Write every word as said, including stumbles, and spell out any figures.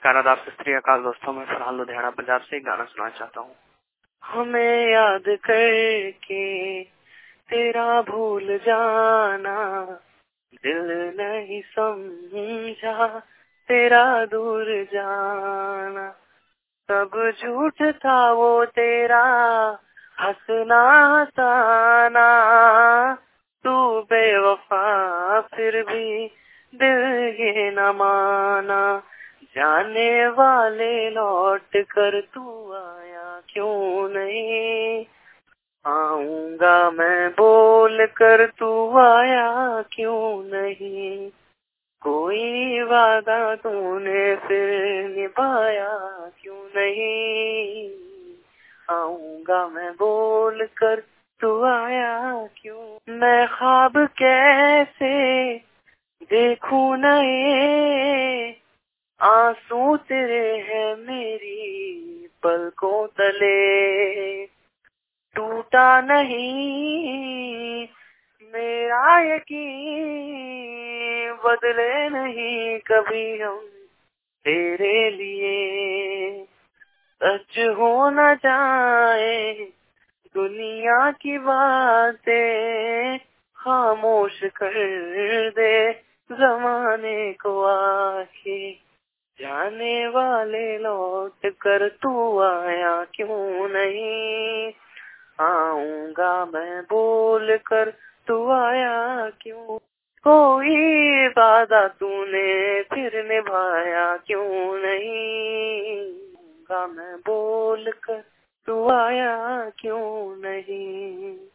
नमस्कार, आदाब, सत श्री अकाल दोस्तों। मैं फिलहाल लुधियाना पंजाब से एक गाना सुनाना चाहता हूँ। हमें याद करके तेरा भूल जाना, दिल नहीं समझा तेरा दूर जाना। सब झूठ था वो तेरा हंसना हंसाना, तू बेवफा फिर भी दिल ये न माना। जाने वाले लौट कर तू आया क्यों नहीं, आऊंगा मैं बोल कर तू आया क्यों नहीं। कोई वादा तूने फिर निभाया क्यों नहीं, आऊंगा मैं बोल कर तू आया क्यों। मैं ख्वाब कैसे देखूं नए, आंसू तेरे हैं मेरी पलकों तले। टूटा नहीं मेरा यकीन, बदले नहीं कभी हम तेरे लिए। सच हो न जाए दुनिया की बातें, खामोश कर दे जमाने को आके। जाने वाले लौट कर तू आया क्यों नहीं, आऊंगा मैं बोल कर तू आया क्यों। कोई वादा तूने फिर निभाया क्यों नहीं, आऊंगा मैं बोल कर तू आया क्यों नहीं।